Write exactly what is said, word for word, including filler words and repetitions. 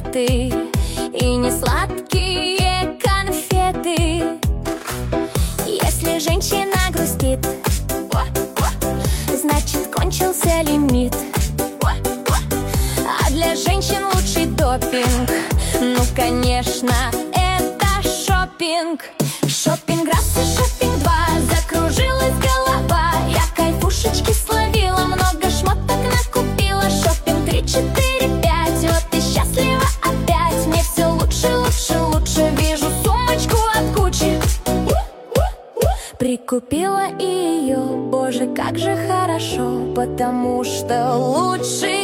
сигареты и не сладкие конфеты. Если женщина грустит, значит кончился лимит. А для женщин лучший допинг, ну конечно, это шопинг. Шопинг раз и шопинг два, закружилась голова. Я кайфушечки словила, много шмоток накупила. Шопинг три, четыре, пять, вот и счастлива опять. Мне все лучше, лучше, лучше, вижу сумочку от Гуччи. Прикупила ее, боже, как же хорошо, потому что лучше